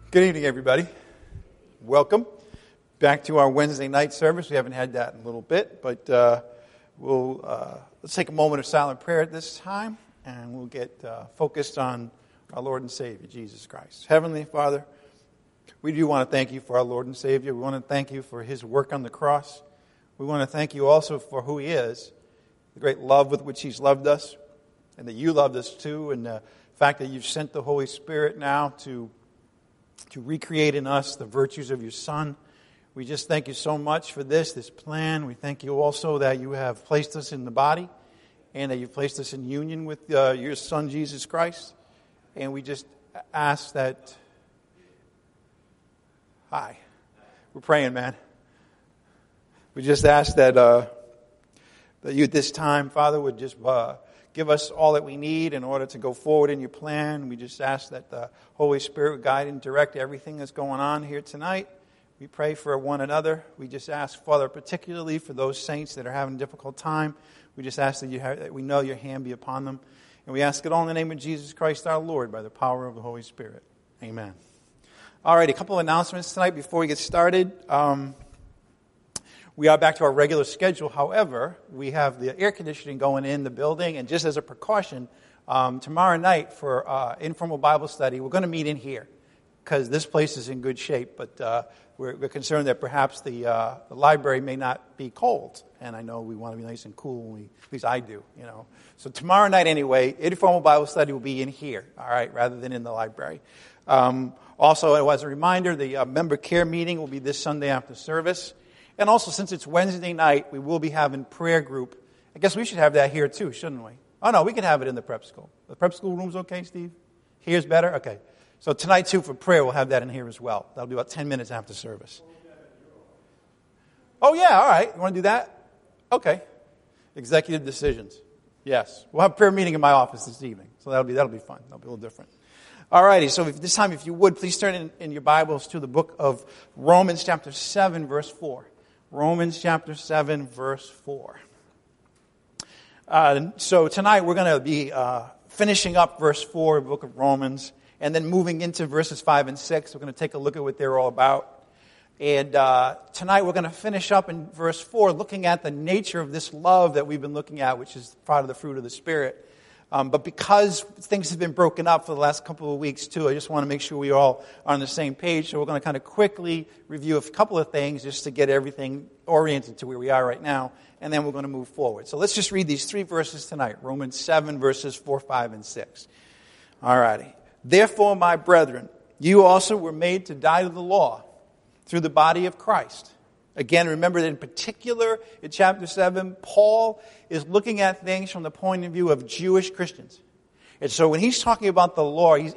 Good evening, everybody. Welcome back to our Wednesday night service. We haven't had that in a little bit, but let's take a moment of silent prayer at this time, and we'll get focused on our Lord and Savior, Jesus Christ. Heavenly Father, we do want to thank you for our Lord and Savior. We want to thank you for his work on the cross. We want to thank you also for who he is, the great love with which he's loved us, and that you loved us too, and the fact that you've sent the Holy Spirit now to recreate in us the virtues of your Son. We just thank you so much for this plan. We thank you also that you have placed us in the body and that you've placed us in union with your Son, Jesus Christ. And we just ask that... Hi. We're praying, man. We just ask that you at this time, Father, would just... give us all that we need in order to go forward in your plan. We just ask that the Holy Spirit would guide and direct everything that's going on here tonight. We pray for one another. We just ask, Father, particularly for those saints that are having a difficult time. We just ask that we know your hand be upon them. And we ask it all in the name of Jesus Christ our Lord by the power of the Holy Spirit. Amen. All right, a couple of announcements tonight before we get started. We are back to our regular schedule. However, we have the air conditioning going in the building. And just as a precaution, tomorrow night for informal Bible study, we're going to meet in here because this place is in good shape. But we're concerned that perhaps the library may not be cold. And I know we want to be nice and cool. At least I do, you know. So tomorrow night anyway, informal Bible study will be in here, all right, rather than in the library. Also, as a reminder, the member care meeting will be this Sunday after service. And also, since it's Wednesday night, we will be having prayer group. I guess we should have that here too, shouldn't we? Oh, no, we can have it in the prep school. The prep school room's okay, Steve? Here's better? Okay. So tonight, too, for prayer, we'll have that in here as well. That'll be about 10 minutes after service. Oh, yeah, all right. You want to do that? Okay. Executive decisions. Yes. We'll have a prayer meeting in my office this evening. So that'll be fun. That'll be a little different. All righty, so this time, if you would, please turn in your Bibles to the book of Romans chapter 7, verse 4. Romans chapter 7, verse 4. So tonight we're going to be finishing up verse 4 of the book of Romans and then moving into verses 5 and 6. We're going to take a look at what they're all about. And tonight we're going to finish up in verse 4 looking at the nature of this love that we've been looking at, which is part of the fruit of the Spirit. But because things have been broken up for the last couple of weeks, too, I just want to make sure we all are on the same page. So we're going to kind of quickly review a couple of things just to get everything oriented to where we are right now. And then we're going to move forward. So let's just read these three verses tonight. Romans 7, verses 4, 5, and 6. All righty. Therefore, my brethren, you also were made to die to the law through the body of Christ. Again, remember that in particular, in chapter 7, Paul is looking at things from the point of view of Jewish Christians. And so when he's talking about the law, he's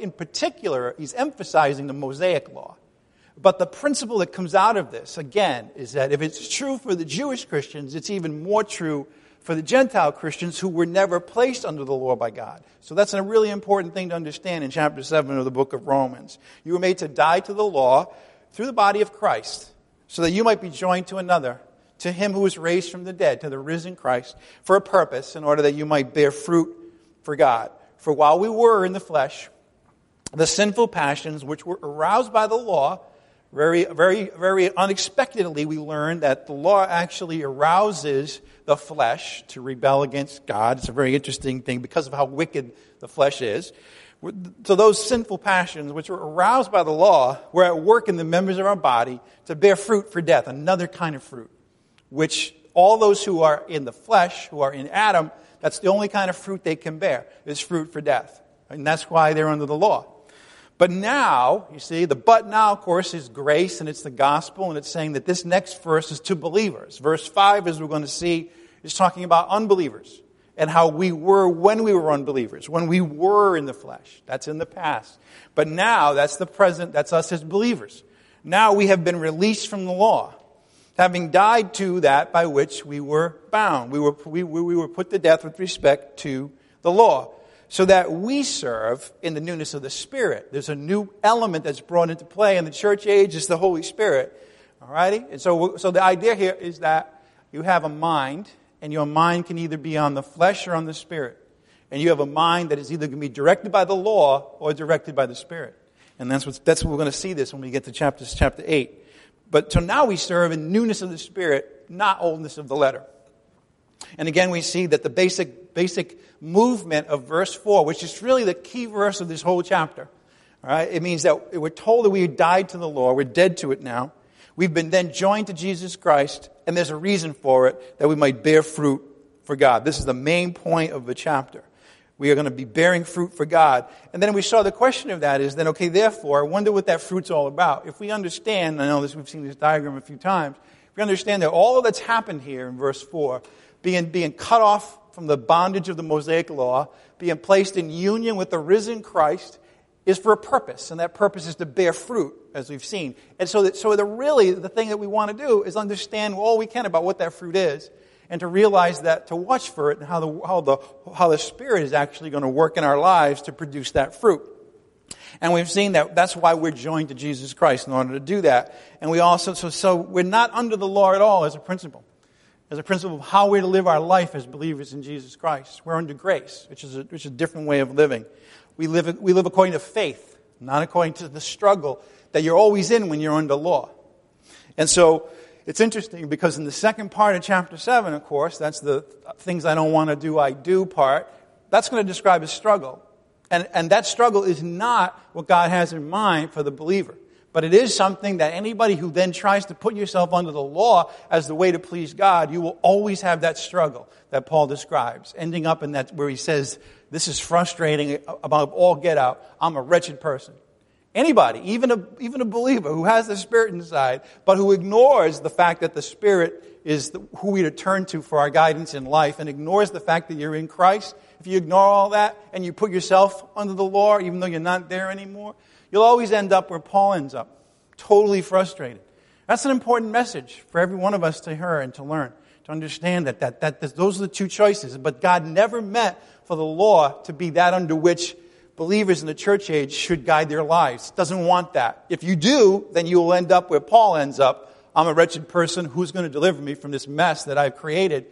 emphasizing the Mosaic law. But the principle that comes out of this, again, is that if it's true for the Jewish Christians, it's even more true for the Gentile Christians who were never placed under the law by God. So that's a really important thing to understand in chapter 7 of the book of Romans. You were made to die to the law through the body of Christ, so that you might be joined to another, to him who was raised from the dead, to the risen Christ, for a purpose, in order that you might bear fruit for God. For while we were in the flesh, the sinful passions which were aroused by the law, very, very, very unexpectedly we learned that the law actually arouses the flesh to rebel against God. It's a very interesting thing because of how wicked the flesh is. So those sinful passions which were aroused by the law were at work in the members of our body to bear fruit for death, another kind of fruit, which all those who are in the flesh, who are in Adam, that's the only kind of fruit they can bear, is fruit for death. And that's why they're under the law. But now, you see, the but now, of course, is grace, and it's the gospel, and it's saying that this next verse is to believers. Verse 5, as we're going to see, is talking about unbelievers. And how we were when we were unbelievers, when we were in the flesh. That's in the past. But now, that's the present, that's us as believers. Now we have been released from the law, having died to that by which we were bound. We were put to death with respect to the law, so that we serve in the newness of the Spirit. There's a new element that's brought into play in the church age, is the Holy Spirit. All righty? And so the idea here is that you have a mind, and your mind can either be on the flesh or on the Spirit. And you have a mind that is either going to be directed by the law or directed by the Spirit. And that's what we're going to see this when we get to chapter 8. But so now we serve in newness of the Spirit, not oldness of the letter. And again, we see that the basic movement of verse 4, which is really the key verse of this whole chapter. All right? It means that we're told that we died to the law. We're dead to it now. We've been then joined to Jesus Christ, and there's a reason for it, that we might bear fruit for God. This is the main point of the chapter. We are going to be bearing fruit for God. And then we saw the question of that is then, okay, therefore, I wonder what that fruit's all about. If we understand, I know we've seen this diagram a few times, if we understand that all that's happened here in verse 4, being cut off from the bondage of the Mosaic law, being placed in union with the risen Christ, is for a purpose, and that purpose is to bear fruit, as we've seen. And so the thing that we want to do is understand all we can about what that fruit is, and to realize that, to watch for it, and how the Spirit is actually going to work in our lives to produce that fruit. And we've seen that that's why we're joined to Jesus Christ, in order to do that. And we also, so we're not under the law at all as a principle of how we're to live our life as believers in Jesus Christ. We're under grace, which is a different way of living. We live according to faith, not according to the struggle that you're always in when you're under law. And so it's interesting because in the second part of chapter 7, of course, that's the things I don't want to do, I do part. That's going to describe a struggle. And that struggle is not what God has in mind for the believer. But it is something that anybody who then tries to put yourself under the law as the way to please God, you will always have that struggle that Paul describes, ending up in that where he says, this is frustrating about all get out. I'm a wretched person. Anybody, even a believer who has the Spirit inside, but who ignores the fact that the Spirit is who we turn to for our guidance in life, and ignores the fact that you're in Christ. If you ignore all that and you put yourself under the law, even though you're not there anymore, you'll always end up where Paul ends up, totally frustrated. That's an important message for every one of us to hear and to learn, to understand that those are the two choices. But God never meant for the law to be that under which believers in the church age should guide their lives. Doesn't want that. If you do, then you will end up where Paul ends up. I'm a wretched person. Who's going to deliver me from this mess that I've created?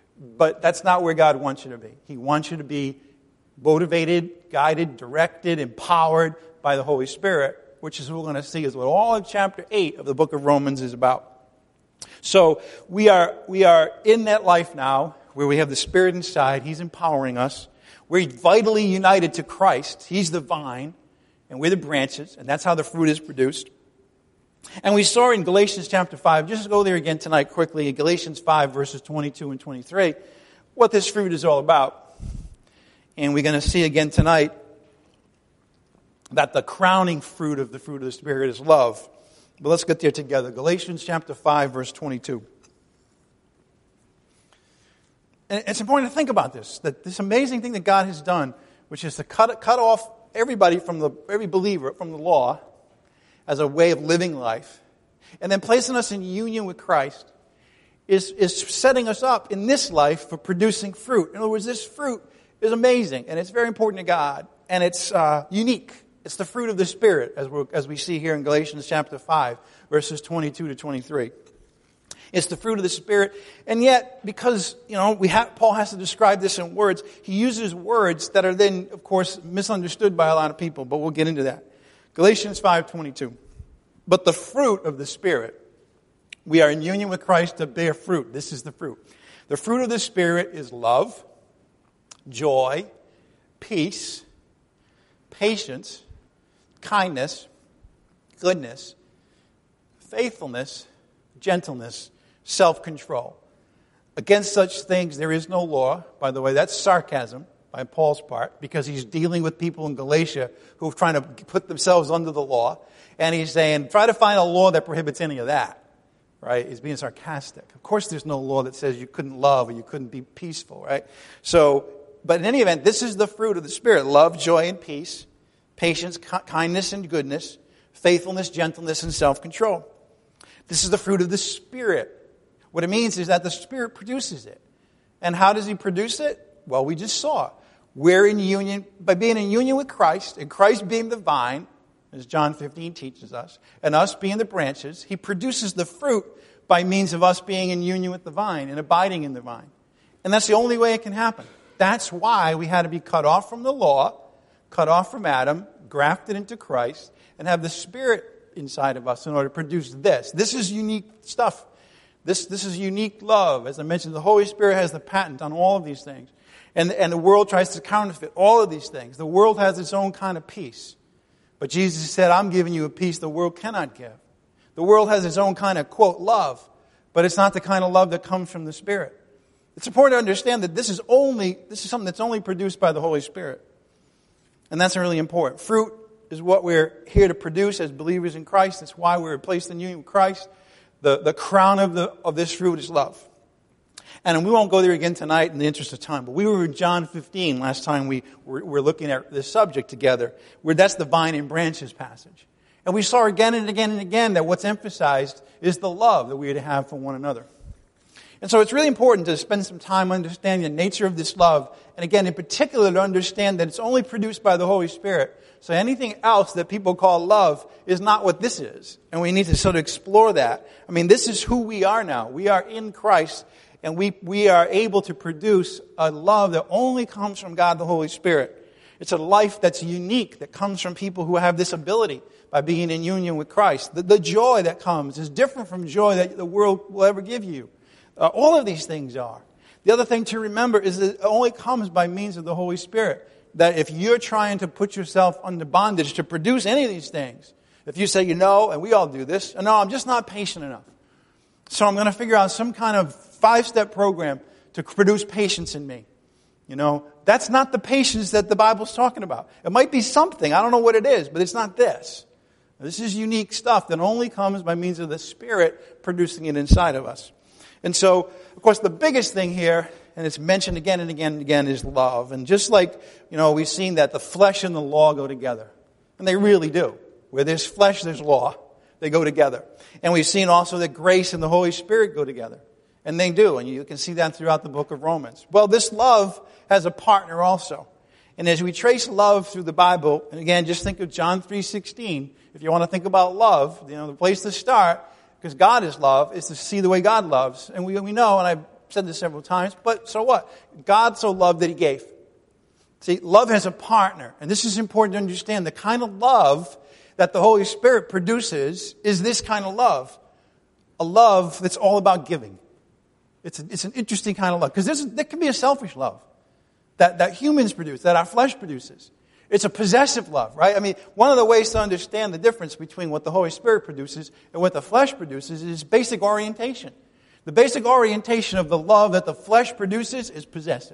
But that's not where God wants you to be. He wants you to be motivated, guided, directed, empowered by the Holy Spirit, which is what we're going to see is what all of chapter 8 of the book of Romans is about. So we are in that life now where we have the Spirit inside. He's empowering us. We're vitally united to Christ. He's the vine, and we're the branches, and that's how the fruit is produced. And we saw in Galatians chapter 5, just go there again tonight quickly, in Galatians 5 verses 22 and 23, what this fruit is all about. And we're going to see again tonight that the crowning fruit of the Spirit is love. But let's get there together. Galatians chapter 5 verse 22. And it's important to think about this, that this amazing thing that God has done, which is to cut off everybody every believer from the law as a way of living life, and then placing us in union with Christ, is setting us up in this life for producing fruit. In other words, this fruit is amazing, and it's very important to God, and it's unique. It's the fruit of the Spirit, as we see here in Galatians chapter 5, verses 22 to 23. It's the fruit of the Spirit. And yet, because, Paul has to describe this in words, he uses words that are then, of course, misunderstood by a lot of people. But we'll get into that. Galatians 5:22. But the fruit of the Spirit, we are in union with Christ to bear fruit. This is the fruit. The fruit of the Spirit is love, joy, peace, patience, kindness, goodness, faithfulness, gentleness, self-control. Against such things there is no law. By the way, that's sarcasm by Paul's part, because he's dealing with people in Galatia who are trying to put themselves under the law. And he's saying, try to find a law that prohibits any of that. Right? He's being sarcastic. Of course there's no law that says you couldn't love or you couldn't be peaceful, right? But in any event, this is the fruit of the Spirit. Love, joy, and peace, patience, kindness, and goodness, faithfulness, gentleness, and self-control. This is the fruit of the Spirit. What it means is that the Spirit produces it. And how does He produce it? Well, we just saw. We're in union, by being in union with Christ, and Christ being the vine, as John 15 teaches us, and us being the branches, He produces the fruit by means of us being in union with the vine and abiding in the vine. And that's the only way it can happen. That's why we had to be cut off from the law, cut off from Adam, grafted into Christ, and have the Spirit inside of us in order to produce this. This is unique stuff. This is unique love. As I mentioned, the Holy Spirit has the patent on all of these things. And the world tries to counterfeit all of these things. The world has its own kind of peace. But Jesus said, I'm giving you a peace the world cannot give. The world has its own kind of, quote, love. But it's not the kind of love that comes from the Spirit. It's important to understand that this is something that's only produced by the Holy Spirit. And that's really important. Fruit is what we're here to produce as believers in Christ. That's why we're placed in union with Christ. The crown of this fruit is love. And we won't go there again tonight in the interest of time, but we were in John 15 last time we were looking at this subject together, where that's the vine and branches passage. And we saw again and again and again that what's emphasized is the love that we are to have for one another. And so it's really important to spend some time understanding the nature of this love, and again, in particular, to understand that it's only produced by the Holy Spirit. So anything else that people call love is not what this is. And we need to sort of explore that. I mean, this is who we are now. We are in Christ. And we are able to produce a love that only comes from God the Holy Spirit. It's a life that's unique, that comes from people who have this ability by being in union with Christ. The joy that comes is different from joy that the world will ever give you. All of these things are. The other thing to remember is that it only comes by means of the Holy Spirit. That if you're trying to put yourself under bondage to produce any of these things, if you say, and we all do this, no, I'm just not patient enough. So I'm going to figure out some kind of 5-step program to produce patience in me. That's not the patience that the Bible's talking about. It might be something. I don't know what it is, but it's not this. This is unique stuff that only comes by means of the Spirit producing it inside of us. And so, of course, the biggest thing here, and it's mentioned again and again and again, is love. And just like, we've seen that the flesh and the law go together. And they really do. Where there's flesh, there's law. They go together. And we've seen also that grace and the Holy Spirit go together. And they do, and you can see that throughout the book of Romans. Well, this love has a partner also. And as we trace love through the Bible, and again, just think of John 3:16. If you want to think about love, the place to start, because God is love, is to see the way God loves. And we know, and I've said this several times, but so what? God so loved that He gave. See, love has a partner. And this is important to understand. The kind of love that the Holy Spirit produces is this kind of love. A love that's all about giving. It's an interesting kind of love. Because there can be a selfish love that humans produce, that our flesh produces. It's a possessive love, right? I mean, one of the ways to understand the difference between what the Holy Spirit produces and what the flesh produces is basic orientation. The basic orientation of the love that the flesh produces is possessive.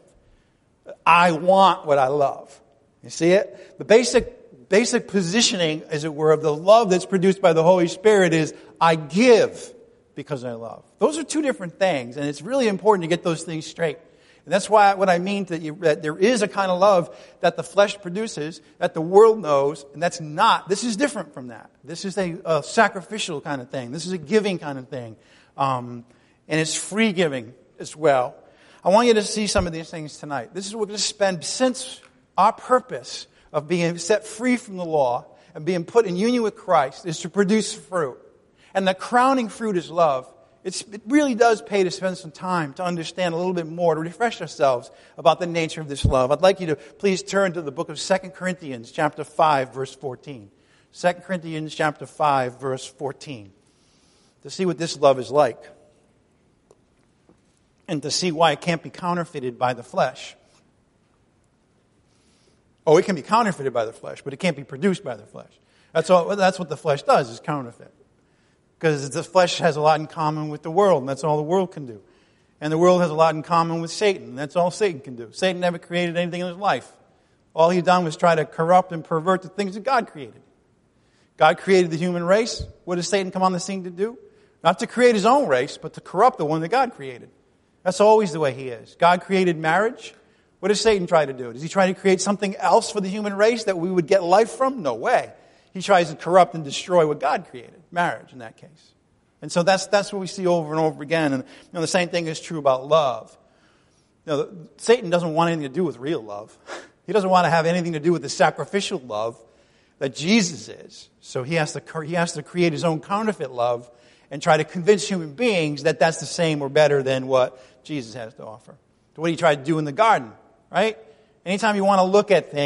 I want what I love. You see it? The basic positioning, as it were, of the love that's produced by the Holy Spirit is I give because I love. Those are two different things, and it's really important to get those things straight. And that's why what I mean that there is a kind of love that the flesh produces, that the world knows, and this is different from that. This is a sacrificial kind of thing. This is a giving kind of thing. And it's free giving as well. I want you to see some of these things tonight. This is what we're going to spend, since our purpose of being set free from the law and being put in union with Christ is to produce fruit. And the crowning fruit is love. It really does pay to spend some time to understand a little bit more, to refresh ourselves about the nature of this love. I'd like you to please turn to the book of 2 Corinthians chapter 5, verse 14. 2 Corinthians chapter 5, verse 14. To see what this love is like. And to see why it can't be counterfeited by the flesh. Oh, it can be counterfeited by the flesh, but it can't be produced by the flesh. That's what the flesh does, is counterfeit. Because the flesh has a lot in common with the world, and that's all the world can do. And the world has a lot in common with Satan, and that's all Satan can do. Satan never created anything in his life. All he's done was try to corrupt and pervert the things that God created. God created the human race. What does Satan come on the scene to do? Not to create his own race, but to corrupt the one that God created. That's always the way he is. God created marriage. What does Satan try to do? Does he try to create something else for the human race that we would get life from? No way. He tries to corrupt and destroy what God created, marriage in that case. And so that's what we see over and over again. And the same thing is true about love. Satan doesn't want anything to do with real love. He doesn't want to have anything to do with the sacrificial love that Jesus is. So he has to create his own counterfeit love and try to convince human beings that that's the same or better than what Jesus has to offer. So what he tried to do in the garden, right? Anytime you want to look at things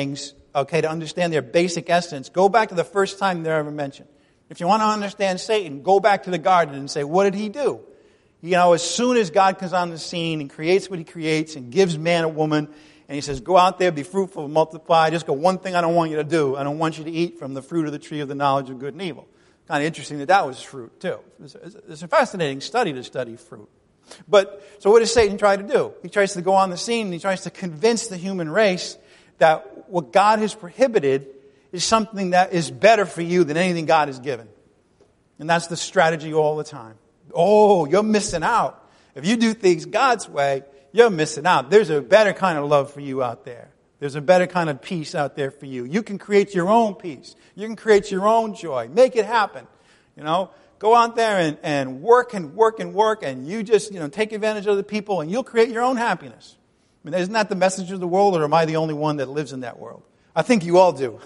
okay, to understand their basic essence, go back to the first time they're ever mentioned. If you want to understand Satan, go back to the garden and say, what did he do? You know, as soon as God comes on the scene and creates what he creates and gives man a woman, and he says, go out there, be fruitful, multiply. Just got one thing I don't want you to do. I don't want you to eat from the fruit of the tree of the knowledge of good and evil. Kind of interesting that was fruit, too. It's a fascinating study to study fruit. But, so what does Satan try to do? He tries to go on the scene and he tries to convince the human race that what God has prohibited is something that is better for you than anything God has given. And that's the strategy all the time. Oh, you're missing out. If you do things God's way, you're missing out. There's a better kind of love for you out there. There's a better kind of peace out there for you. You can create your own peace. You can create your own joy. Make it happen. You know, go out there and work and work and work, and you just, take advantage of the people, and you'll create your own happiness. I mean, isn't that the message of the world, or am I the only one that lives in that world? I think you all do.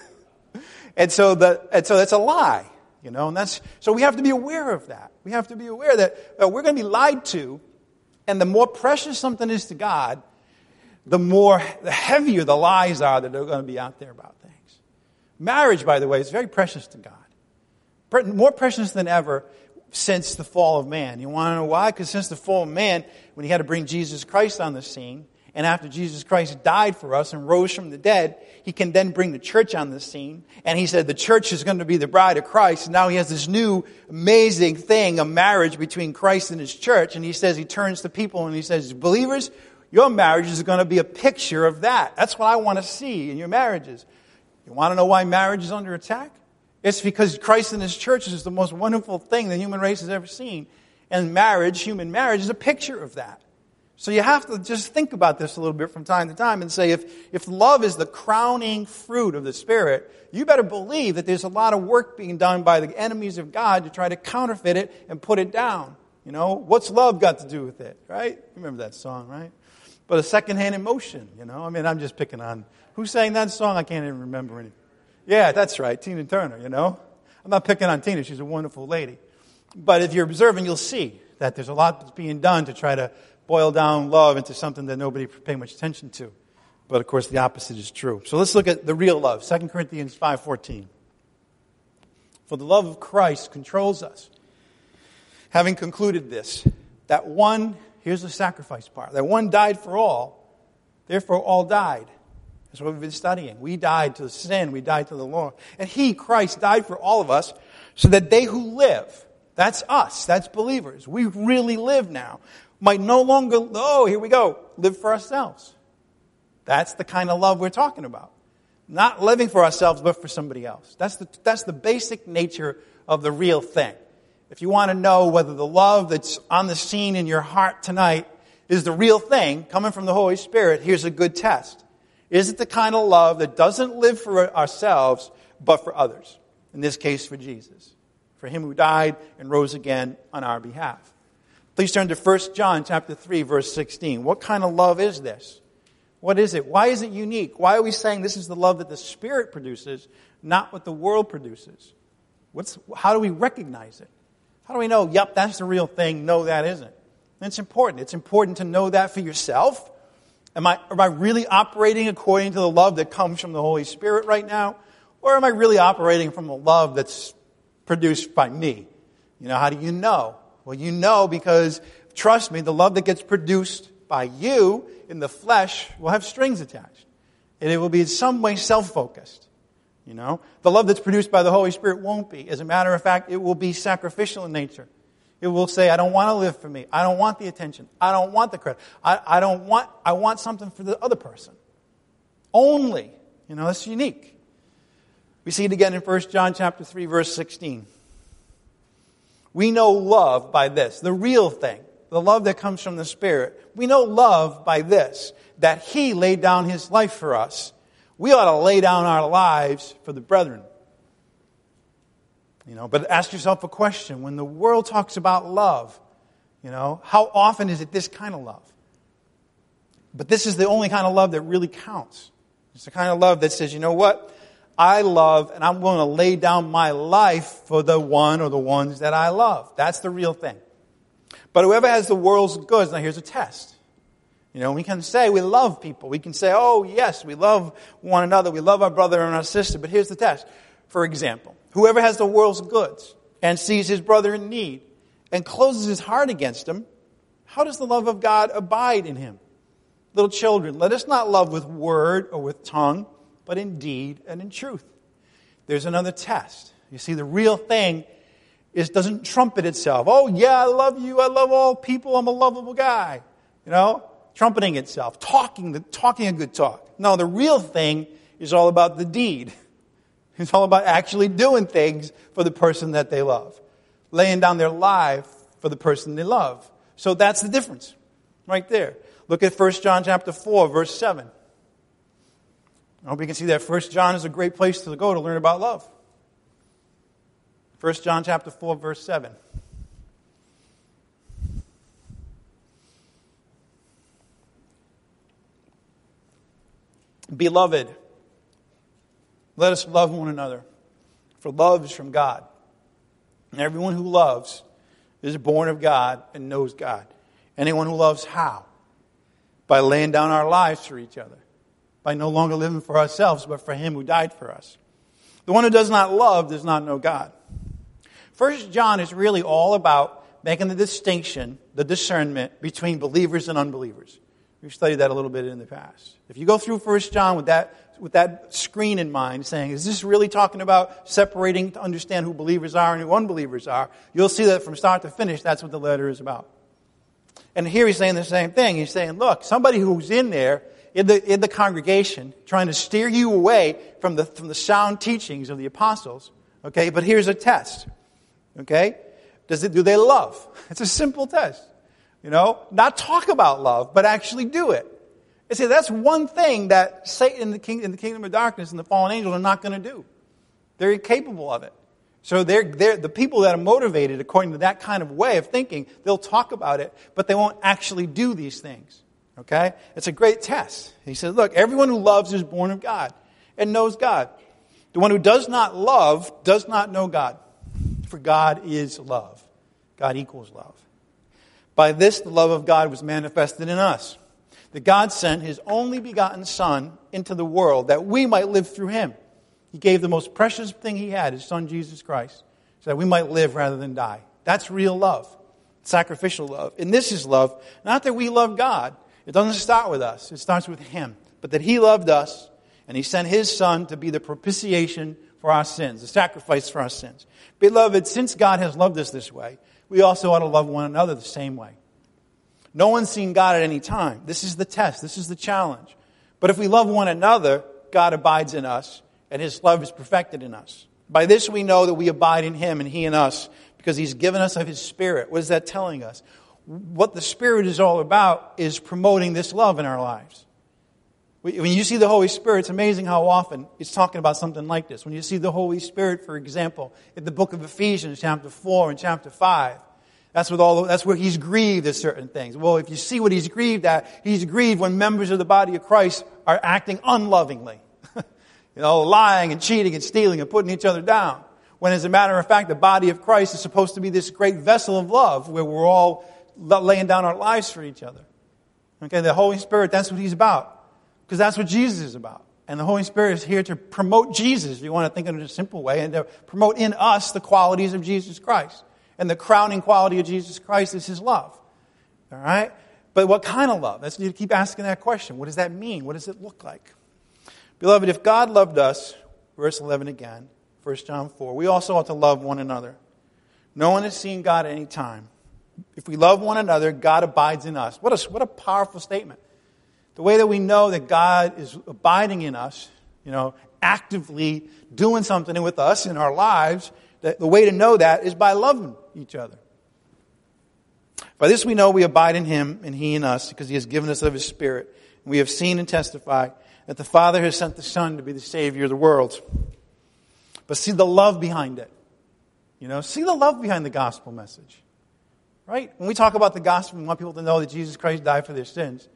And so that's a lie, and so we have to be aware of that. We have to be aware that we're going to be lied to, and the more precious something is to God, the heavier the lies are that are going to be out there about things. Marriage, by the way, is very precious to God. More precious than ever since the fall of man. You want to know why? Because since the fall of man, when he had to bring Jesus Christ on the scene, and after Jesus Christ died for us and rose from the dead, he can then bring the church on the scene. And he said the church is going to be the bride of Christ. And now he has this new amazing thing, a marriage between Christ and his church. And he says, he turns to people and he says, believers, your marriage is going to be a picture of that. That's what I want to see in your marriages. You want to know why marriage is under attack? It's because Christ and his church is the most wonderful thing the human race has ever seen. And marriage, human marriage, is a picture of that. So you have to just think about this a little bit from time to time and say, if love is the crowning fruit of the Spirit, you better believe that there's a lot of work being done by the enemies of God to try to counterfeit it and put it down. What's love got to do with it, right? You remember that song, right? But a secondhand emotion, I'm just picking on, who sang that song? I can't even remember any. Yeah, that's right, Tina Turner, I'm not picking on Tina, she's a wonderful lady. But if you're observing, you'll see that there's a lot that's being done to try to boil down love into something that nobody pay much attention to. But of course the opposite is true. So let's look at the real love. 2 Corinthians 5:14. For the love of Christ controls us. Having concluded this, that one, here's the sacrifice part, that one died for all, therefore all died. That's what we've been studying. We died to sin, we died to the law. And he, Christ, died for all of us so that they who live, that's us, that's believers, we really live now, might no longer, here we go, live for ourselves. That's the kind of love we're talking about. Not living for ourselves, but for somebody else. That's the basic nature of the real thing. If you want to know whether the love that's on the scene in your heart tonight is the real thing, coming from the Holy Spirit, here's a good test. Is it the kind of love that doesn't live for ourselves, but for others? In this case, for Jesus. For him who died and rose again on our behalf. Please turn to 1 John chapter 3, verse 16. What kind of love is this? What is it? Why is it unique? Why are we saying this is the love that the Spirit produces, not what the world produces? How do we recognize it? How do we know, yep, that's the real thing, no, that isn't? And it's important. It's important to know that for yourself. Am I really operating according to the love that comes from the Holy Spirit right now? Or am I really operating from a love that's produced by me? How do you know? Well, you know because, trust me, the love that gets produced by you in the flesh will have strings attached. And it will be in some way self-focused. The love that's produced by the Holy Spirit won't be. As a matter of fact, it will be sacrificial in nature. It will say, I don't want to live for me. I don't want the attention. I don't want the credit. I want something for the other person. Only. That's unique. We see it again in 1 John chapter 3, verse 16. We know love by this, the real thing, the love that comes from the Spirit. We know love by this, that he laid down his life for us. We ought to lay down our lives for the brethren. But ask yourself a question. When the world talks about love, how often is it this kind of love? But this is the only kind of love that really counts. It's the kind of love that says, you know what? I love and I'm willing to lay down my life for the one or the ones that I love. That's the real thing. But whoever has the world's goods, now here's a test. We can say we love people. We can say, oh, yes, we love one another. We love our brother and our sister. But here's the test. For example, whoever has the world's goods and sees his brother in need and closes his heart against him, how does the love of God abide in him? Little children, let us not love with word or with tongue, but in deed and in truth. There's another test. You see, the real thing doesn't trumpet itself. Oh, yeah, I love you. I love all people. I'm a lovable guy. Trumpeting itself, talking a good talk. No, the real thing is all about the deed. It's all about actually doing things for the person that they love. Laying down their life for the person they love. So that's the difference right there. Look at 1 John chapter 4, verse 7. I hope you can see that 1 John is a great place to go to learn about love. 1 John chapter 4, verse 7. Beloved, let us love one another, for love is from God. And everyone who loves is born of God and knows God. Anyone who loves how? By laying down our lives for each other. By no longer living for ourselves, but for Him who died for us. The one who does not love does not know God. 1 John is really all about making the distinction, the discernment between believers and unbelievers. We've studied that a little bit in the past. If you go through 1 John with that screen in mind, saying, is this really talking about separating to understand who believers are and who unbelievers are? You'll see that from start to finish, that's what the letter is about. And here he's saying the same thing. He's saying, look, somebody who's in there, in the congregation, trying to steer you away from the sound teachings of the apostles, okay? But here's a test, okay? Do they love? It's a simple test. Not talk about love, but actually do it. You see, that's one thing that Satan in the kingdom of darkness and the fallen angels are not going to do. They're incapable of it. So they're the people that are motivated according to that kind of way of thinking, they'll talk about it, but they won't actually do these things. Okay? It's a great test. He says, look, everyone who loves is born of God and knows God. The one who does not love does not know God. For God is love. God equals love. By this, the love of God was manifested in us, that God sent His only begotten Son into the world that we might live through Him. He gave the most precious thing He had, His Son, Jesus Christ, so that we might live rather than die. That's real love, sacrificial love. And this is love, not that we love God. It doesn't start with us. It starts with Him. But that He loved us, and He sent His Son to be the propitiation for our sins, the sacrifice for our sins. Beloved, since God has loved us this way, we also ought to love one another the same way. No one's seen God at any time. This is the test. This is the challenge. But if we love one another, God abides in us, and His love is perfected in us. By this we know that we abide in Him and He in us, because He's given us of His Spirit. What is that telling us? What the Spirit is all about is promoting this love in our lives. When you see the Holy Spirit, it's amazing how often it's talking about something like this. When you see the Holy Spirit, for example, in the book of Ephesians, chapter 4 and chapter 5, that's where He's grieved at certain things. Well, if you see what He's grieved at, He's grieved when members of the body of Christ are acting unlovingly. Lying and cheating and stealing and putting each other down. When as a matter of fact, the body of Christ is supposed to be this great vessel of love where we're all laying down our lives for each other. Okay, the Holy Spirit, that's what He's about. Because that's what Jesus is about. And the Holy Spirit is here to promote Jesus, if you want to think of it in a simple way, and to promote in us the qualities of Jesus Christ. And the crowning quality of Jesus Christ is His love. All right? But what kind of love? You keep asking that question. What does that mean? What does it look like? Beloved, if God loved us, verse 11 again, 1 John 4, we also ought to love one another. No one has seen God at any time. If we love one another, God abides in us. What a powerful statement. The way that we know that God is abiding in us, actively doing something with us in our lives, the way to know that is by loving each other. By this we know we abide in Him and He in us, because He has given us of His Spirit. And we have seen and testified that the Father has sent the Son to be the Savior of the world. But see the love behind it. See the love behind the gospel message. Right? When we talk about the gospel, we want people to know that Jesus Christ died for their sins.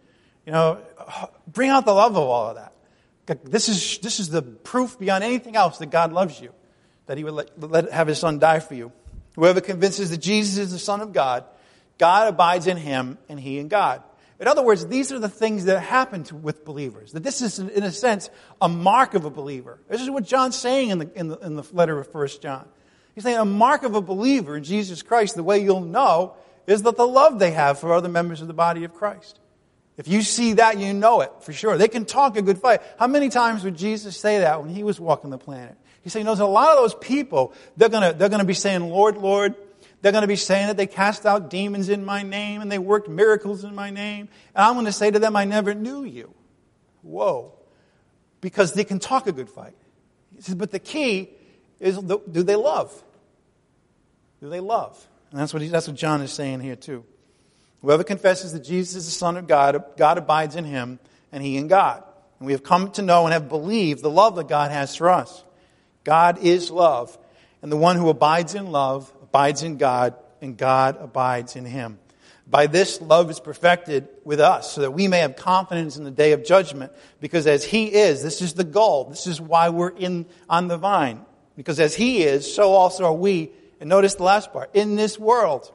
Bring out the love of all of that. This is the proof beyond anything else that God loves you, that He would have His Son die for you. Whoever convinces that Jesus is the Son of God, God abides in him and he in God. In other words, these are the things that happen with believers. That this is, in a sense, a mark of a believer. This is what John's saying in the letter of 1 John. He's saying a mark of a believer in Jesus Christ, the way you'll know, is that the love they have for other members of the body of Christ. If you see that, you know it for sure. They can talk a good fight. How many times would Jesus say that when he was walking the planet? He's saying, a lot of those people, they're gonna be saying, Lord, Lord. They're going to be saying that they cast out demons in my name and they worked miracles in my name. And I'm going to say to them, I never knew you. Whoa. Because they can talk a good fight. He says, but the key is, do they love? Do they love? And that's what John is saying here too. Whoever confesses that Jesus is the Son of God, God abides in him and he in God. And we have come to know and have believed the love that God has for us. God is love. And the one who abides in love abides in God, and God abides in him. By this, love is perfected with us, so that we may have confidence in the day of judgment, because as he is, this is the goal. This is why we're on the vine. Because as he is, so also are we. And notice the last part, in this world.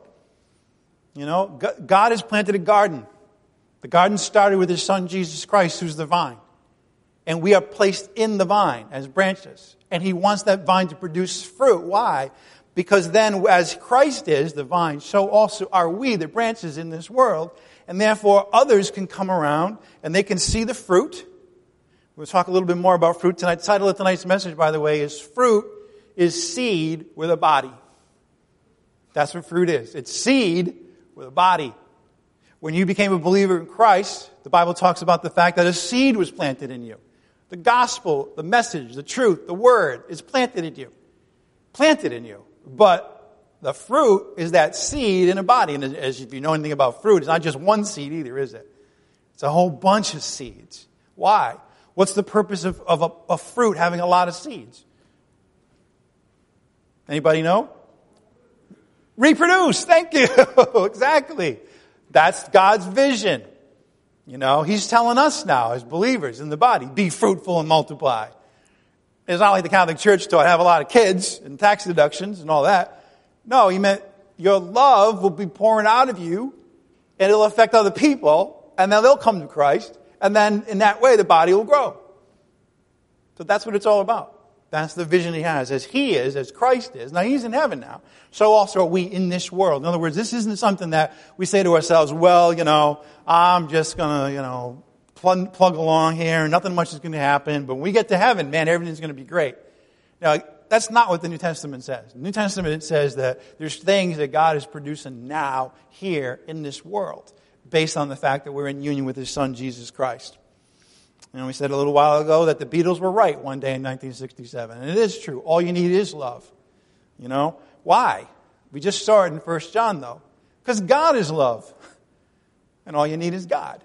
God has planted a garden. The garden started with his Son, Jesus Christ, who's the vine. And we are placed in the vine as branches. And he wants that vine to produce fruit. Why? Because then, as Christ is the vine, so also are we, the branches in this world. And therefore, others can come around and they can see the fruit. We'll talk a little bit more about fruit tonight. The title of tonight's message, by the way, is Fruit is Seed with a Body. That's what fruit is. It's seed with a body. When you became a believer in Christ, the Bible talks about the fact that a seed was planted in you. The gospel, the message, the truth, the word is planted in you. Planted in you. But the fruit is that seed in a body. And as if you know anything about fruit, it's not just one seed either, is it? It's a whole bunch of seeds. Why? What's the purpose of a fruit having a lot of seeds? Anybody know? Reproduce. Thank you. Exactly. That's God's vision. He's telling us now as believers in the body, be fruitful and multiply. It's not like the Catholic Church taught have a lot of kids and tax deductions and all that. No, he meant your love will be pouring out of you and it'll affect other people and then they'll come to Christ and then in that way the body will grow. So that's what it's all about. That's the vision he has. As he is, as Christ is. Now he's in heaven now. So also are we in this world. In other words, this isn't something that we say to ourselves, I'm just going to, plug along here. Nothing much is going to happen. But when we get to heaven, man, everything's going to be great. Now, that's not what the New Testament says. The New Testament says that there's things that God is producing now, here, in this world, based on the fact that we're in union with his Son, Jesus Christ. We said a little while ago that the Beatles were right one day in 1967. And it is true. All you need is love. Why? We just saw it in 1 John, though. Because God is love. And all you need is God.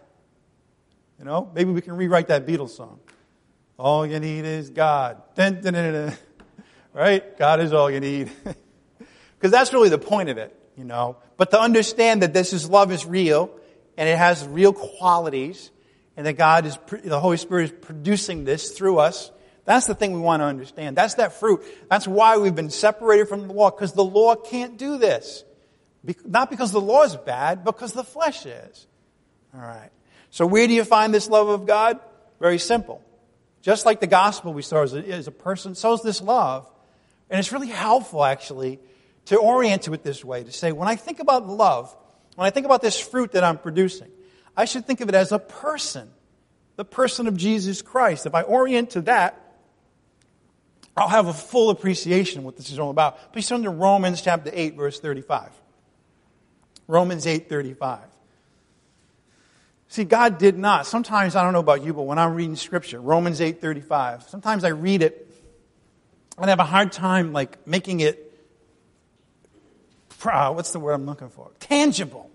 Maybe we can rewrite that Beatles song. All you need is God. Dun, dun, dun, dun. Right? God is all you need. Because that's really the point of it, But to understand that love is real, and it has real qualities, and that the Holy Spirit is producing this through us, that's the thing we want to understand. That's that fruit. That's why we've been separated from the law, because the law can't do this. Not because the law is bad, because the flesh is. All right. So where do you find this love of God? Very simple. Just like the gospel we saw as a person, so is this love. And it's really helpful, actually, to orient it this way, to say, when I think about love, when I think about this fruit that I'm producing, I should think of it as a person, the person of Jesus Christ. If I orient to that, I'll have a full appreciation of what this is all about. Please turn to Romans chapter 8, verse 35. Romans 8:35. See, God did not. Sometimes, I don't know about you, but when I'm reading Scripture, Romans 8:35, sometimes I read it and I have a hard time, making it, what's the word I'm looking for? Tangible,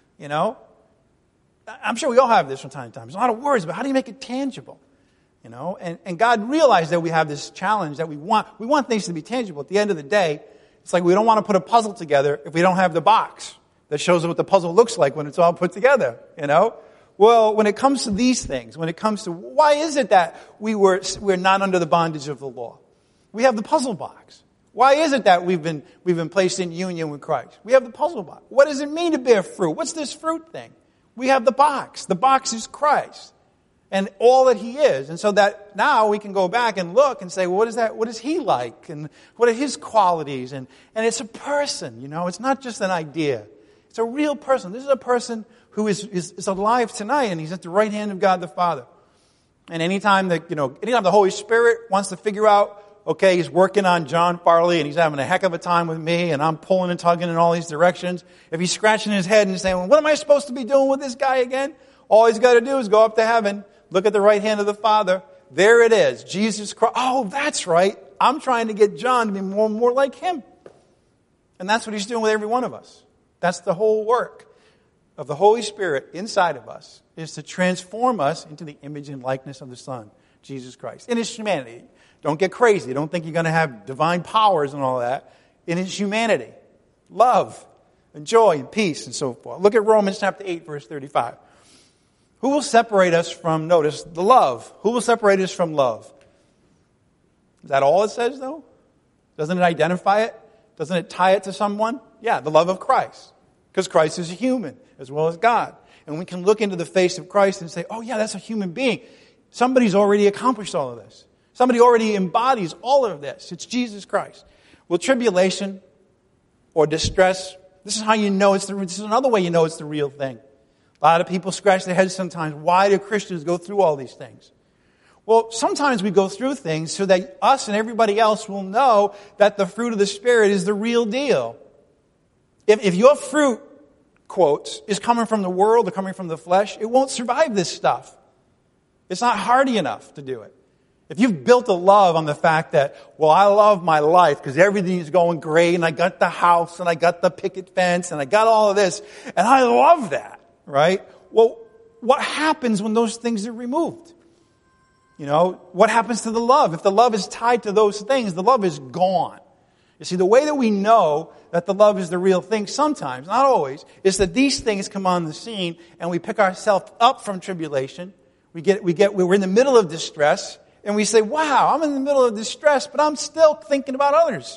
I'm sure we all have this from time to time. There's a lot of words, but how do you make it tangible? And God realized that we have this challenge that we want things to be tangible. At the end of the day, it's like we don't want to put a puzzle together if we don't have the box that shows what the puzzle looks like when it's all put together, Well, when it comes to these things, when it comes to why is it that we're not under the bondage of the law? We have the puzzle box. Why is it that we've been placed in union with Christ? We have the puzzle box. What does it mean to bear fruit? What's this fruit thing? We have the box. The box is Christ and all that he is. And so that now we can go back and look and say, well, what is that? What is he like? And what are his qualities? And it's a person, you know. It's not just an idea. It's a real person. This is a person who is alive tonight, and he's at the right hand of God the Father. And anytime the Holy Spirit wants to figure out, okay, he's working on John Farley and he's having a heck of a time with me and I'm pulling and tugging in all these directions. If he's scratching his head and saying, well, what am I supposed to be doing with this guy again? All he's got to do is go up to heaven, look at the right hand of the Father. There it is. Jesus Christ. Oh, that's right. I'm trying to get John to be more and more like him. And that's what he's doing with every one of us. That's the whole work of the Holy Spirit inside of us, is to transform us into the image and likeness of the Son, Jesus Christ. In his humanity. Don't get crazy. Don't think you're going to have divine powers and all that. In his humanity. Love and joy and peace and so forth. Look at Romans chapter 8, verse 35. Who will separate us from, notice, the love? Who will separate us from love? Is that all it says, though? Doesn't it identify it? Doesn't it tie it to someone? Yeah, the love of Christ. Because Christ is a human as well as God. And we can look into the face of Christ and say, oh yeah, that's a human being. Somebody's already accomplished all of this. Somebody already embodies all of this. It's Jesus Christ. Will tribulation or distress, this is how you know this is another way you know it's the real thing. A lot of people scratch their heads sometimes. Why do Christians go through all these things? Well, sometimes we go through things so that us and everybody else will know that the fruit of the Spirit is the real deal. If your fruit, quotes, is coming from the world or coming from the flesh, it won't survive this stuff. It's not hardy enough to do it. If you've built a love on the fact that, well, I love my life because everything is going great and I got the house and I got the picket fence and I got all of this and I love that, right? Well, what happens when those things are removed? You know, what happens to the love? If the love is tied to those things, the love is gone. You see, the way that we know that the love is the real thing sometimes, not always, is that these things come on the scene and we pick ourselves up from tribulation. We're in the middle of distress and we say, wow, I'm in the middle of distress, but I'm still thinking about others.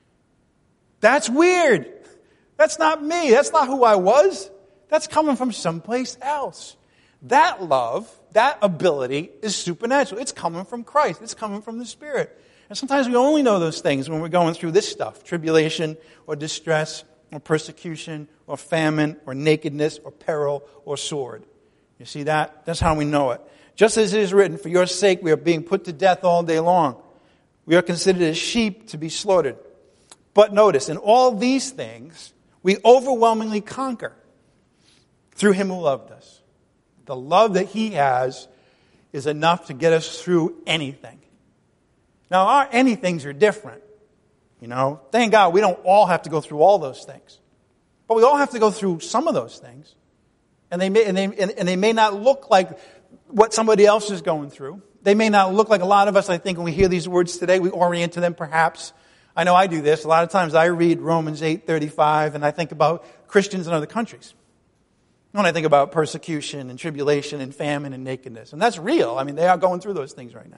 That's weird. That's not me. That's not who I was. That's coming from someplace else. That love, that ability is supernatural. It's coming from Christ. It's coming from the Spirit. And sometimes we only know those things when we're going through this stuff, tribulation or distress or persecution or famine or nakedness or peril or sword. You see that? That's how we know it. Just as it is written, for your sake we are being put to death all day long. We are considered as sheep to be slaughtered. But notice, in all these things, we overwhelmingly conquer through him who loved us. The love that he has is enough to get us through anything. Now, our anythings are different. You know, thank God we don't all have to go through all those things. But we all have to go through some of those things. And they may not look like what somebody else is going through. They may not look like a lot of us, I think, when we hear these words today, we orient to them perhaps. I know I do this. A lot of times I read Romans 8:35 and I think about Christians in other countries. When I think about persecution and tribulation and famine and nakedness. And that's real. I mean, they are going through those things right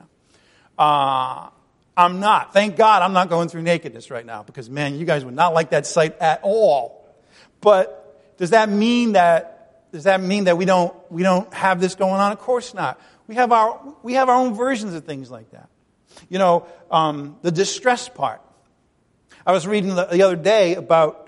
now. I'm not. Thank God I'm not going through nakedness right now because, man, you guys would not like that sight at all. But does that mean that we don't have this going on? Of course not. We have our own versions of things like that. You know, the distress part. I was reading the other day about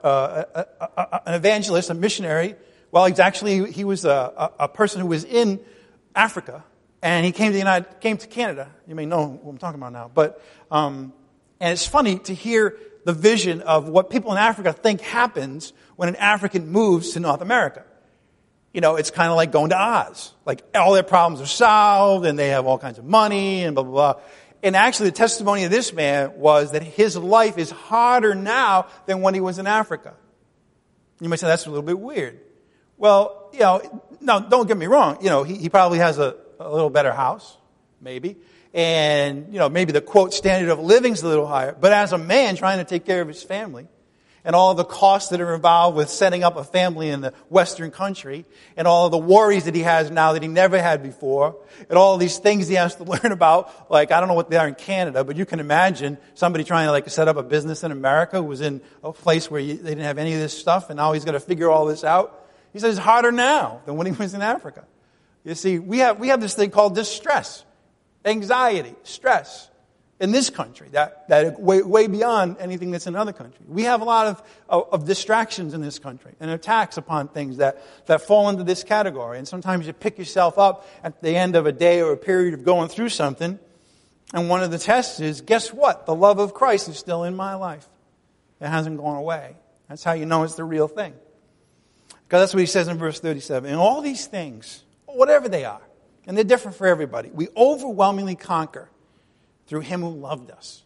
an evangelist, a missionary. Well, he was a person who was in Africa, and he came to Canada. You may know what I'm talking about now. But and it's funny to hear the vision of what people in Africa think happens when an African moves to North America. You know, it's kind of like going to Oz. Like all their problems are solved, and they have all kinds of money, and blah blah blah. And actually, the testimony of this man was that his life is harder now than when he was in Africa. You might say that's a little bit weird. Well, you know, no, don't get me wrong. You know, he probably has a little better house, maybe. And, you know, maybe the, quote, standard of living's a little higher. But as a man trying to take care of his family and all the costs that are involved with setting up a family in the Western country and all of the worries that he has now that he never had before and all of these things he has to learn about, like, I don't know what they are in Canada, but you can imagine somebody trying to, like, set up a business in America who was in a place where they didn't have any of this stuff and now he's going to figure all this out. He says it's harder now than when he was in Africa. You see, we have this thing called distress, anxiety, stress in this country that way beyond anything that's in other countries. We have a lot of distractions in this country and attacks upon things that fall into this category. And sometimes you pick yourself up at the end of a day or a period of going through something. And one of the tests is, guess what? The love of Christ is still in my life. It hasn't gone away. That's how you know it's the real thing. Because that's what he says in verse 37. And all these things, whatever they are, and they're different for everybody, we overwhelmingly conquer through him who loved us.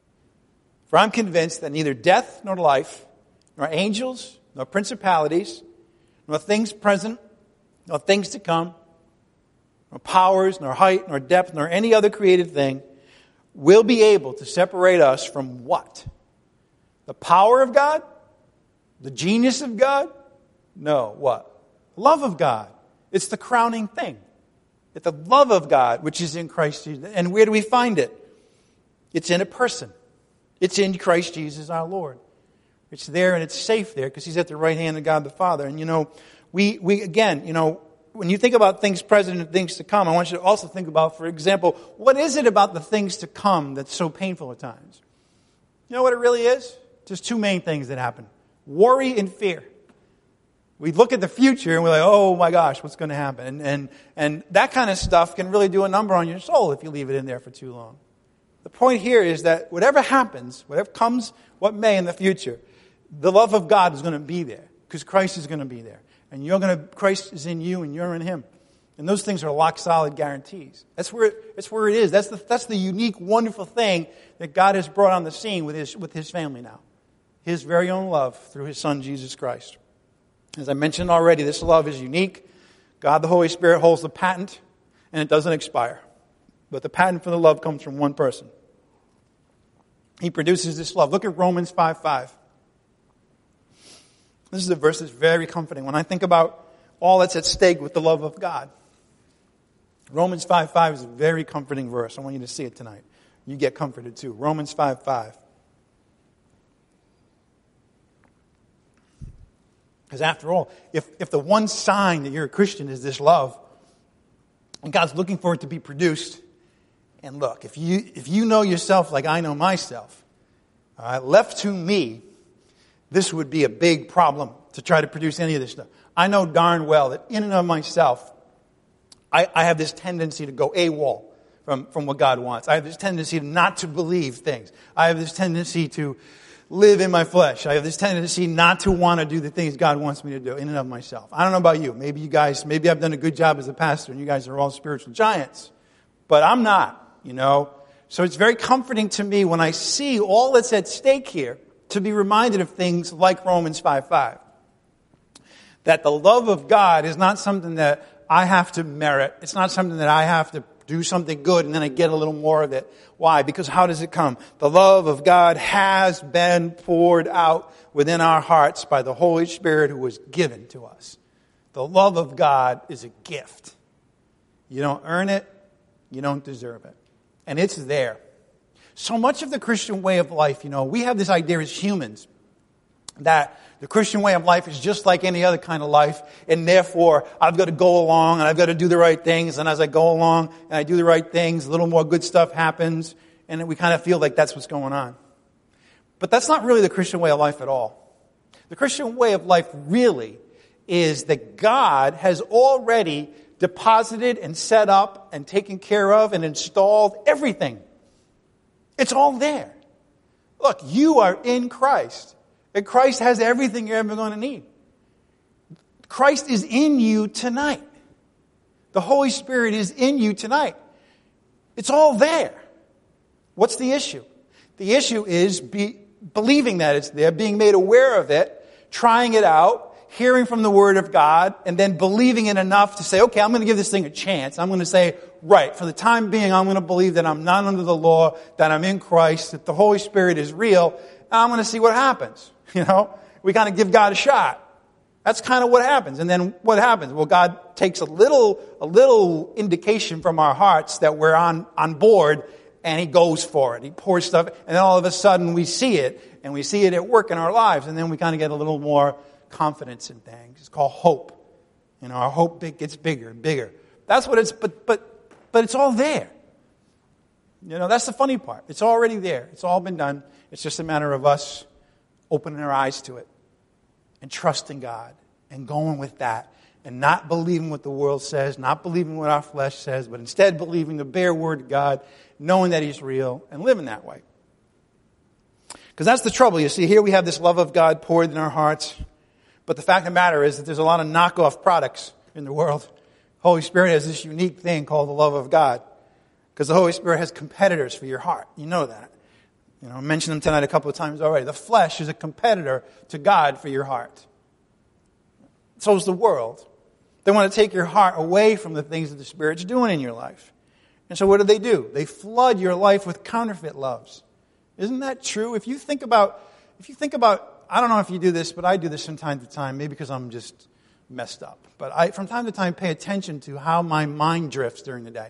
For I'm convinced that neither death nor life, nor angels, nor principalities, nor things present, nor things to come, nor powers, nor height, nor depth, nor any other created thing will be able to separate us from what? The power of God? The genius of God? No, what? Love of God. It's the crowning thing. It's the love of God, which is in Christ Jesus. And where do we find it? It's in a person. It's in Christ Jesus our Lord. It's there and it's safe there because he's at the right hand of God the Father. And we again, when you think about things present and things to come, I want you to also think about, for example, what is it about the things to come that's so painful at times? You know what it really is? There's two main things that happen. Worry and fear. We look at the future and we're like, oh my gosh, what's going to happen? And that kind of stuff can really do a number on your soul if you leave it in there for too long. The point here is that whatever happens, whatever comes, what may in the future, the love of God is going to be there because Christ is going to be there. And Christ is in you and you're in him. And those things are lock solid guarantees. That's where it is. That's the unique, wonderful thing that God has brought on the scene with his family now. His very own love through his son, Jesus Christ. As I mentioned already, this love is unique. God the Holy Spirit holds the patent and it doesn't expire. But the patent for the love comes from one person. He produces this love. Look at Romans 5:5. This is a verse that's very comforting. When I think about all that's at stake with the love of God, Romans 5:5 is a very comforting verse. I want you to see it tonight. You get comforted too. Romans 5:5. Because after all, if the one sign that you're a Christian is this love, and God's looking for it to be produced, and look, if you know yourself like I know myself, left to me, this would be a big problem to try to produce any of this stuff. I know darn well that in and of myself, I have this tendency to go AWOL from what God wants. I have this tendency not to believe things. I have this tendency to live in my flesh. I have this tendency not to want to do the things God wants me to do in and of myself. I don't know about you. Maybe I've done a good job as a pastor and you guys are all spiritual giants. But I'm not, So it's very comforting to me when I see all that's at stake here to be reminded of things like Romans 5:5. That the love of God is not something that I have to merit. It's not something that I have to do something good and then I get a little more of it. Why? Because how does it come? The love of God has been poured out within our hearts by the Holy Spirit who was given to us. The love of God is a gift. You don't earn it. You don't deserve it. And it's there. So much of the Christian way of life, we have this idea as humans that the Christian way of life is just like any other kind of life, and therefore I've got to go along and I've got to do the right things, and as I go along and I do the right things, a little more good stuff happens, and we kind of feel like that's what's going on. But that's not really the Christian way of life at all. The Christian way of life really is that God has already deposited and set up and taken care of and installed everything. It's all there. Look, you are in Christ. And Christ has everything you're ever going to need. Christ is in you tonight. The Holy Spirit is in you tonight. It's all there. What's the issue? The issue is believing that it's there, being made aware of it, trying it out, hearing from the Word of God, and then believing it enough to say, okay, I'm going to give this thing a chance. I'm going to say, right, for the time being, I'm going to believe that I'm not under the law, that I'm in Christ, that the Holy Spirit is real, and I'm going to see what happens. We kind of give God a shot. That's kind of what happens. And then what happens? Well, God takes a little indication from our hearts that we're on board, and He goes for it. He pours stuff, and then all of a sudden we see it, and we see it at work in our lives, and then we kind of get a little more confidence in things. It's called hope. Our hope gets bigger and bigger. That's what it's, but it's all there. That's the funny part. It's already there. It's all been done. It's just a matter of us opening our eyes to it and trusting God and going with that and not believing what the world says, not believing what our flesh says, but instead believing the bare word of God, knowing that He's real and living that way. Because that's the trouble. You see, here we have this love of God poured in our hearts. But the fact of the matter is that there's a lot of knockoff products in the world. Holy Spirit has this unique thing called the love of God. Because the Holy Spirit has competitors for your heart. You know that. I mentioned them tonight a couple of times already. The flesh is a competitor to God for your heart. So is the world. They want to take your heart away from the things that the Spirit's doing in your life. And so what do? They flood your life with counterfeit loves. Isn't that true? If you think about, I don't know if you do this, but I do this from time to time, maybe because I'm just messed up. But I, from time to time, pay attention to how my mind drifts during the day.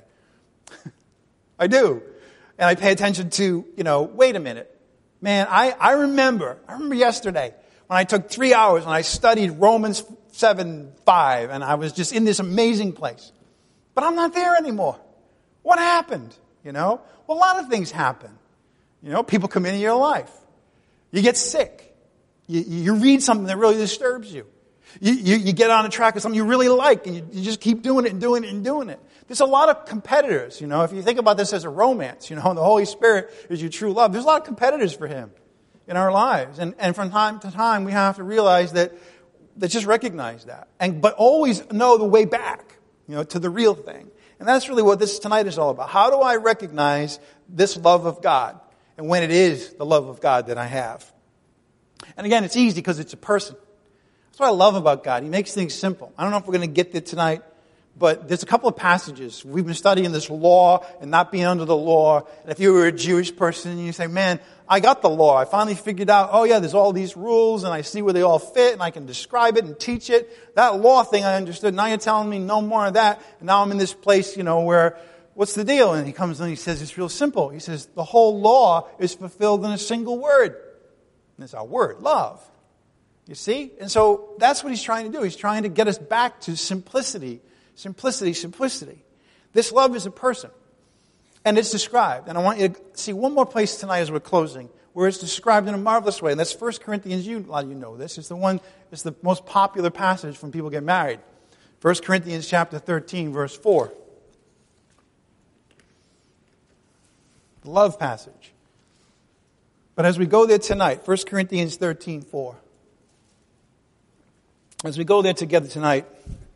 I do. And I pay attention to, wait a minute. Man, I remember yesterday when I took 3 hours and I studied Romans 7:5, and I was just in this amazing place. But I'm not there anymore. What happened? Well, a lot of things happen. People come into your life. You get sick. You read something that really disturbs you. You get on a track with something you really like, and you just keep doing it and doing it and doing it. There's a lot of competitors, If you think about this as a romance, the Holy Spirit is your true love. There's a lot of competitors for Him in our lives. And from time to time, we have to realize that just recognize that. But always know the way back, to the real thing. And that's really what this tonight is all about. How do I recognize this love of God? And when it is the love of God that I have. And again, it's easy because it's a person. That's what I love about God. He makes things simple. I don't know if we're going to get there tonight, but there's a couple of passages. We've been studying this law and not being under the law. And if you were a Jewish person and you say, man, I got the law. I finally figured out, there's all these rules and I see where they all fit and I can describe it and teach it. That law thing I understood. Now you're telling me no more of that. And now I'm in this place, where, what's the deal? And he comes and he says, it's real simple. He says, the whole law is fulfilled in a single word. And it's our word, love. You see? And so that's what he's trying to do. He's trying to get us back to simplicity. Simplicity, simplicity. This love is a person. And it's described. And I want you to see one more place tonight as we're closing, where it's described in a marvelous way. And that's 1 Corinthians. A lot of you know this. It's the most popular passage when people get married. 1 Corinthians chapter 13, verse 4. The love passage. But as we go there tonight, 1 Corinthians 13, 4. As we go there together tonight,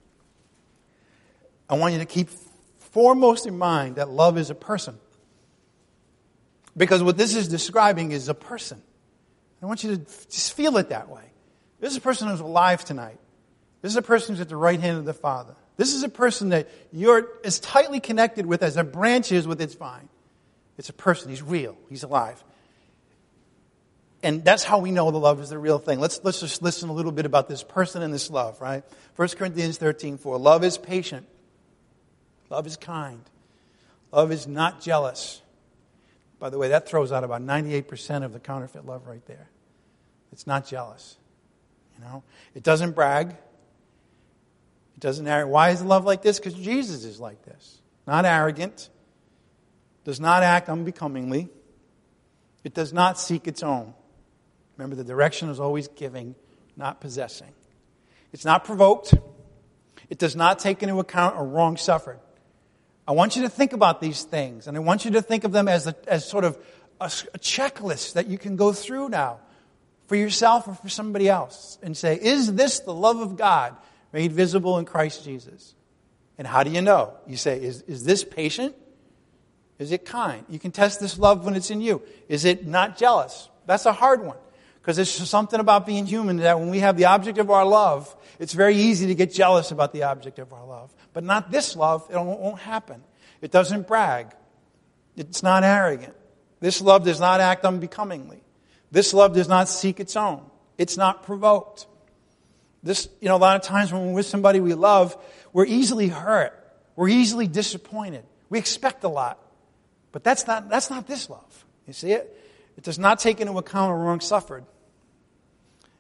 I want you to keep foremost in mind that love is a person. Because what this is describing is a person. I want you to just feel it that way. This is a person who's alive tonight. This is a person who's at the right hand of the Father. This is a person that you're as tightly connected with as a branch is with its vine. It's a person. He's real. He's alive. And that's how we know the love is the real thing. Let's just listen a little bit about this person and this love, right? 1 Corinthians 13, 4. Love is patient. Love is kind. Love is not jealous. By the way, that throws out about 98% of the counterfeit love right there. It's not jealous. It doesn't brag. It doesn't arrogant. Why is love like this? Because Jesus is like this. Not arrogant. Does not act unbecomingly. It does not seek its own. Remember, the direction is always giving, not possessing. It's not provoked. It does not take into account a wrong suffered. I want you to think about these things, and I want you to think of them as sort of a checklist that you can go through now for yourself or for somebody else and say, is this the love of God made visible in Christ Jesus? And how do you know? You say, is this patient? Is it kind? You can test this love when it's in you. Is it not jealous? That's a hard one. Because there's something about being human that when we have the object of our love, it's very easy to get jealous about the object of our love. But not this love. It won't happen. It doesn't brag. It's not arrogant. This love does not act unbecomingly. This love does not seek its own. It's not provoked. A lot of times when we're with somebody we love, we're easily hurt. We're easily disappointed. We expect a lot. But that's not this love. You see it? It does not take into account a wrong suffered.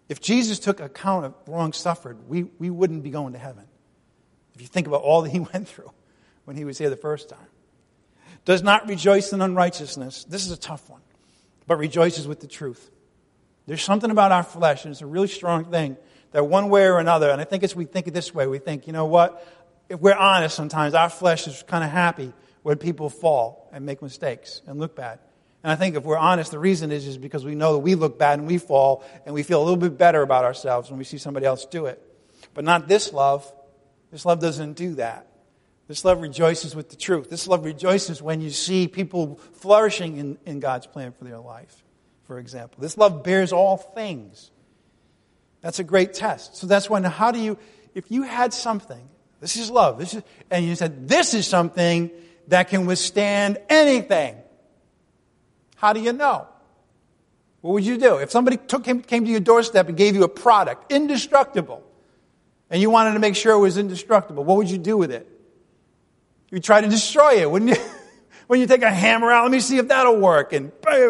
If Jesus took account of wrong suffered, we wouldn't be going to heaven. If you think about all that he went through when he was here the first time. Does not rejoice in unrighteousness. This is a tough one. But rejoices with the truth. There's something about our flesh, and it's a really strong thing, that one way or another, and I think we think it this way, we think, you know what? If we're honest sometimes, our flesh is kind of happy when people fall and make mistakes and look bad. And I think if we're honest, the reason is because we know that we look bad and we fall, and we feel a little bit better about ourselves when we see somebody else do it. But not this love. This love doesn't do that. This love rejoices with the truth. This love rejoices when you see people flourishing in God's plan for their life, for example. This love bears all things. That's a great test. So that's when, how do you, if you had something, this is love, and you said, this is something that can withstand anything, how do you know? What would you do? If somebody came to your doorstep and gave you a product, indestructible, and you wanted to make sure it was indestructible, what would you do with it? You'd try to destroy it, wouldn't you? When you take a hammer out, let me see if that'll work, and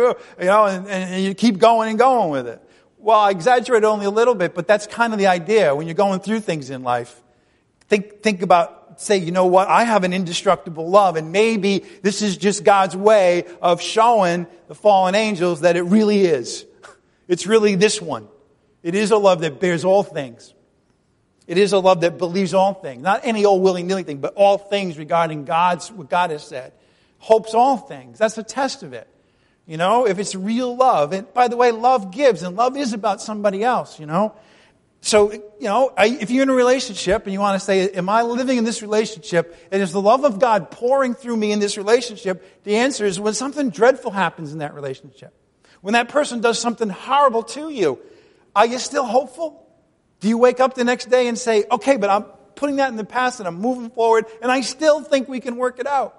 you keep going and going with it. Well, I exaggerate only a little bit, but that's kind of the idea when you're going through things in life. Think about, say, you know what, I have an indestructible love, and maybe this is just God's way of showing the fallen angels that it really is. It's really this one. It is a love that bears all things. It is a love that believes all things. Not any old willy-nilly thing, but all things regarding what God has said. Hopes all things. That's the test of it. You know, if it's real love. And by the way, love gives, and love is about somebody else, you know. So, you know, if you're in a relationship and you want to say, am I living in this relationship, and is the love of God pouring through me in this relationship? The answer is when something dreadful happens in that relationship. When that person does something horrible to you, are you still hopeful? Do you wake up the next day and say, okay, but I'm putting that in the past and I'm moving forward and I still think we can work it out?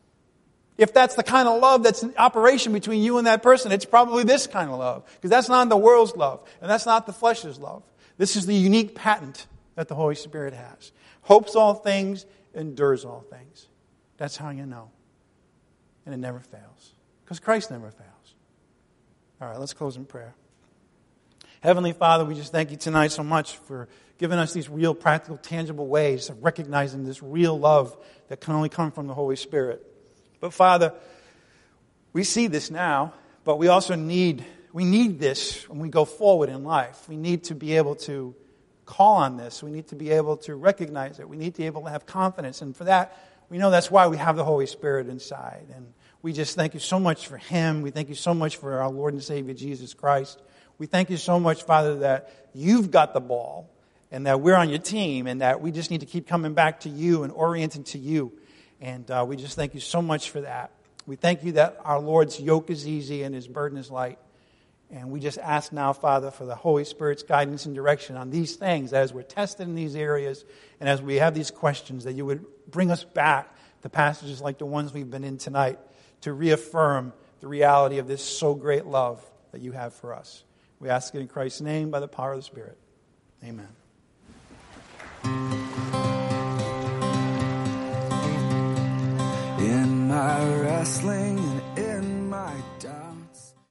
If that's the kind of love that's in operation between you and that person, it's probably this kind of love. Because that's not the world's love. And that's not the flesh's love. This is the unique patent that the Holy Spirit has. Hopes all things, endures all things. That's how you know. And it never fails. Because Christ never fails. All right, let's close in prayer. Heavenly Father, we just thank you tonight so much for giving us these real, practical, tangible ways of recognizing this real love that can only come from the Holy Spirit. But Father, we see this now, but we also need this when we go forward in life. We need to be able to call on this. We need to be able to recognize it. We need to be able to have confidence. And for that, we know that's why we have the Holy Spirit inside. And we just thank you so much for Him. We thank you so much for our Lord and Savior, Jesus Christ. We thank you so much, Father, that you've got the ball and that we're on your team and that we just need to keep coming back to you and orienting to you. And we just thank you so much for that. We thank you that our Lord's yoke is easy and His burden is light. And we just ask now, Father, for the Holy Spirit's guidance and direction on these things as we're tested in these areas and as we have these questions, that you would bring us back to passages like the ones we've been in tonight to reaffirm the reality of this so great love that you have for us. We ask it in Christ's name by the power of the Spirit. Amen.